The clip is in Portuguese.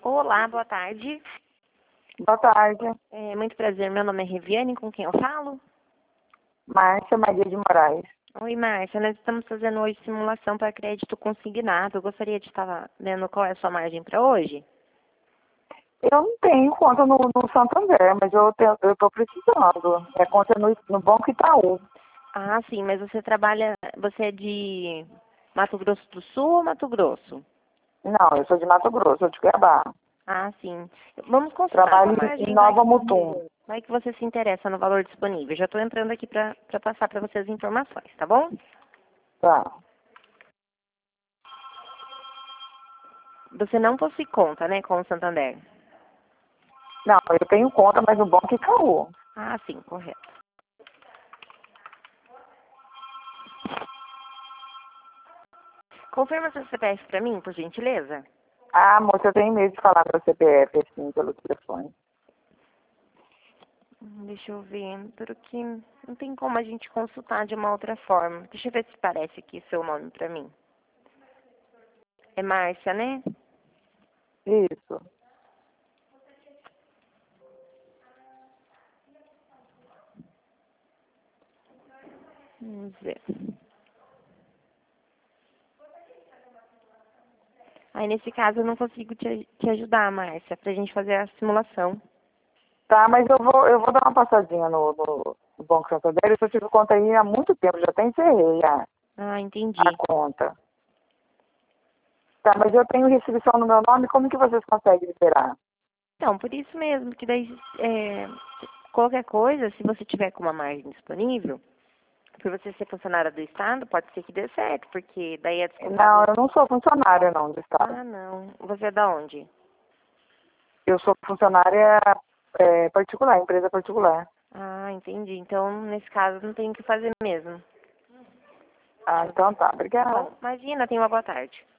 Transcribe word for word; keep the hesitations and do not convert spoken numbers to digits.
Olá, boa tarde. Boa tarde, É, muito prazer, meu nome é Reviane, com quem eu falo? Márcia Maria de Moraes. Oi, Márcia, nós estamos fazendo hoje simulação para crédito consignado. Eu gostaria de estar vendo qual é a sua margem para hoje. Eu não tenho conta no, no Santander, mas eu tenho, eu estou precisando. É conta no, no Banco Itaú. Ah, sim, mas você trabalha, você é de Mato Grosso do Sul ou Mato Grosso? Não, eu sou de Mato Grosso, sou de Cuiabá. Ah, sim. Vamos consultar a Trabalho sua em margem, vai Nova que, Mutum. vai que você se interessa no valor disponível. Já estou entrando aqui para passar para você as informações, tá bom? Tá. Você não possui conta, né, com o Santander? Não, eu tenho conta, mas no Banco Itaú. Ah, sim, correto. Confirma seu C P F para mim, por gentileza. Ah, moça, eu tenho medo de falar meu C P F assim, pelo telefone. Hum, Deixa eu ver, porque não tem como a gente consultar de uma outra forma. Deixa eu ver se parece aqui seu nome para mim. É Márcia, né? Isso. Vamos ver. Aí, nesse caso, eu não consigo te, te ajudar, Márcia, pra gente fazer a simulação. Tá, mas eu vou, eu vou dar uma passadinha no, no, no Banco Santander. Eu tive conta aí há muito tempo, já até encerrei a, Ah, a entendi. conta. Tá, mas eu tenho restrição no meu nome, como que vocês conseguem liberar? Então, por isso mesmo, que daí, é, qualquer coisa, se você tiver com uma margem disponível, por você ser funcionária do Estado, pode ser que dê certo, porque daí é Não, descontado. eu não sou funcionária não do Estado. Ah, não. Você é da onde? Eu sou funcionária é, particular, empresa particular. Ah, entendi. Então, nesse caso, não tem o que fazer mesmo. Ah, então tá, Tá obrigada. bom? Imagina, tenha uma boa tarde.